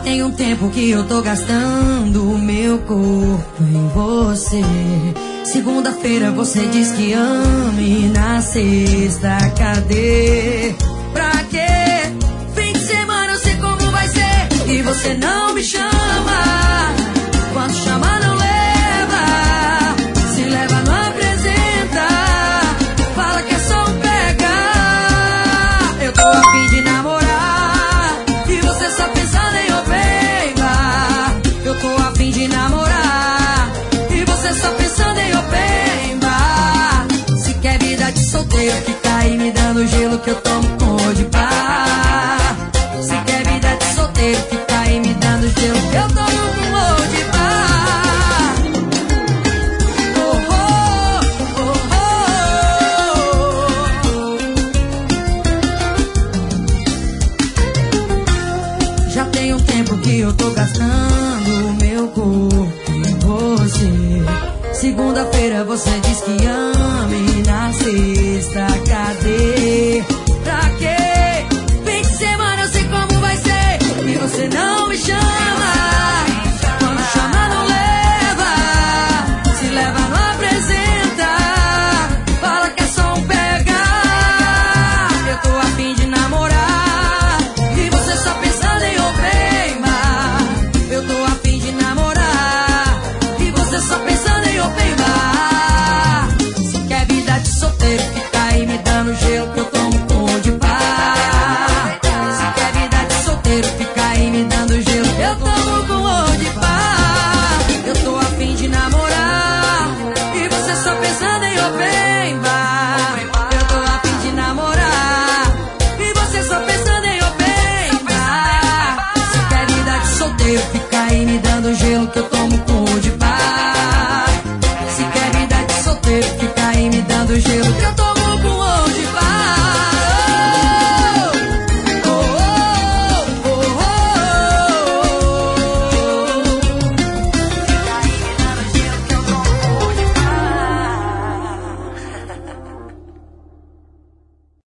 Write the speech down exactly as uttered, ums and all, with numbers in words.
tem um tempo que eu tô gastando o meu corpo em você. Segunda-feira você diz que ama e na sexta cadê? Pra quê? Fim de semana eu sei como vai ser e você não me chama. Quando chama não leva, se leva não apresenta. Fala que é só um pegar. Eu tô a fim de namorar e você só pensando em open-bar. Eu tô a fim de namorar e você só pensando em open-bar. Se quer vida de solteiro, fica aí me dando gelo que eu tomo com de pá. Se quer vida de solteiro, fica aí me dando gelo que eu tomo com de pá. Oh, oh, oh, oh. Já tem um tempo que eu tô gastando o meu corpo em você. Segunda-feira você diz que ama e na sexta cadê? Pra quê? Fim de semana eu sei como vai ser e você não me chama. Quando chama não leva, se leva não apresenta. Fala que é só um pegar. Eu tô a fim de namorar e você só pensando em open-bar. Eu tô a fim de namorar e você só pensando em open-bar. Se quer vida de solteiro, fica aí me dando gelo que eu tomo com de pá. Se quer vida de solteiro, fica aí me dando gelo que eu tomo com de pá.